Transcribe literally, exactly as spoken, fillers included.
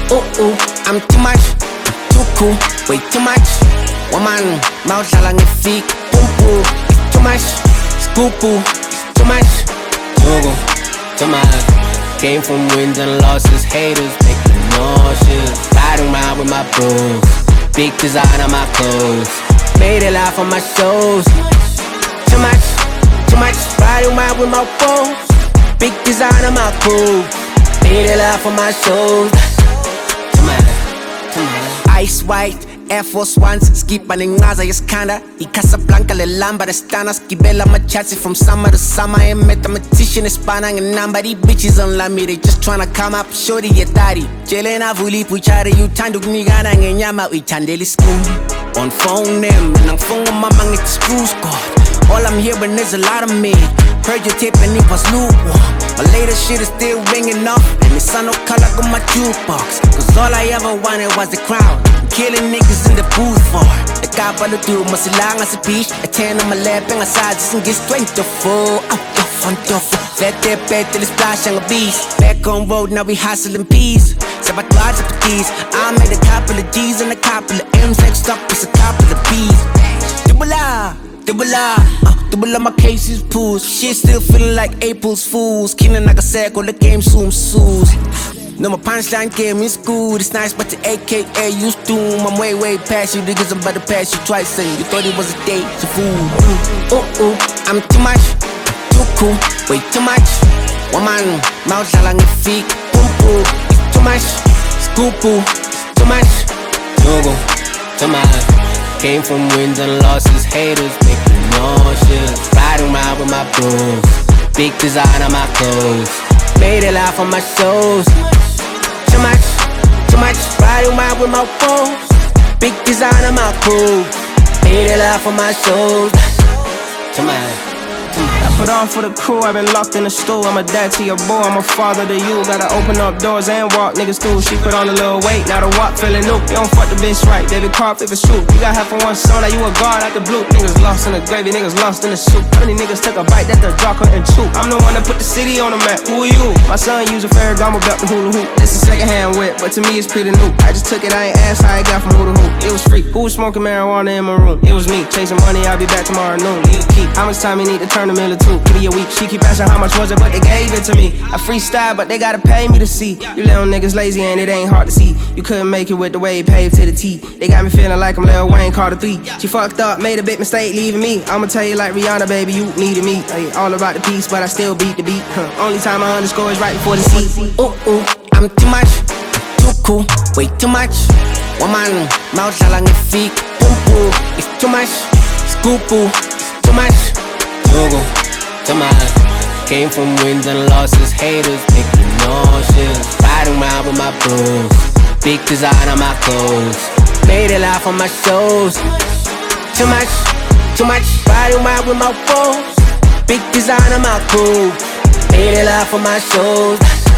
Ooh, ooh, I'm too much, too cool, way too much. Woman, mawudlala ngefik, boom boom. It's too much, scoopoo, it's too much. Yogo, too much. Came from wins and losses, haters make me nauseous. Riding around with my bros, big design on my clothes. Made it live on my shows. Too much, too much. Riding around with my bros, big design on my clothes. Made it live on my shows. Ice white, Air Force Ones, skipa nengaza yeskanda. ICasablanca le lamba restana, skibela machachi from summer to summer. A mathematician spanning a number. These bitches don't love me, they just tryna come up. Shorty get daddy. Jelena vuli puchare you tandu nigana ngenyama uitandeli school. On phone them, nang phone mama ngit screw squad. All I'm hearing is a lot of me. Heard your tape and it was lukewarm. My latest shit is still ringing off, and the sun no color on my jukebox. Cause all I ever wanted was the crown. I'm killing niggas in the booth for the guy but the dude must lang as a beach. A ten on my lap and I side just get straight to full. Out the front door. Let that bed till it's splash on a beast. Back on road, now we hustling peas. Sabotage up the keys. I made a couple of G's and a couple of M's. Next up is a couple of B's. Double R. Double R, uh, double R my case is pools. Shit still feeling like April's Fools. Keenan like I said, call the game soon sues. No, my punchline came in school. It's nice, but the A K A used to. I'm way, way past you, niggas. I'm about to pass you twice. And you thought it was a date, it's a fool. Ooh, ooh, ooh, I'm too much, too cool, way too much. Woman, mawudlala ngefik, boom boom. It's too much, scoopoo, too much. Yogo, too much. Came from wins and losses, haters make me nauseous. Riding around with my bros, big design on my clothes. Made it live on my shows. Too much, too much. Riding around with my bros, big design on my clothes. Made it live on my shows. Too much. I put on for the crew, I've been locked in the stool. I'm a dad to your boy, I'm a father to you. Gotta open up doors and walk niggas through. She put on a little weight, now the walk feeling new. You don't fuck the bitch right, baby, carp if it's true. You got half of one song, now you a guard out the blue. Niggas lost in the gravy, niggas lost in the soup. How many niggas took a bite that the draw couldn't chew? I'm the one that put the city on the map, who are you? My son used a Ferragamo belt to hula hoop. It's a second hand whip, but to me it's pretty new. I just took it, I ain't asked how I got from who to who. It was free, who was smoking marijuana in my room? It was me, chasing money, I'll be back tomorrow noon. Leave key, how much time you need to turn a mill or two? Give me a week, she keep asking how much was it, but they gave it to me. I freestyle, but they gotta pay me to see. You little niggas lazy and it ain't hard to see. You couldn't make it with the way it paved to the T. They got me feeling like I'm Lil Wayne Carter three. She fucked up, made a big mistake leaving me. I'ma tell you like Rihanna, baby, you needed me. Hey, all about the peace, but I still beat the beat. Huh. Only time I underscore is right before the C. Ooh, ooh, I'm too much, too cool, way too much. Woman, mawudlala ngefik, boom boom. It's too much, scoopoo, it's too much. Yogo, too much. Came from wins and losses, haters make me nauseous. Riding around with my bros, big design on my clothes. Made it live on my shows. Too much, too much. Riding around with my bros, big design on my clothes. Made it live on my shows.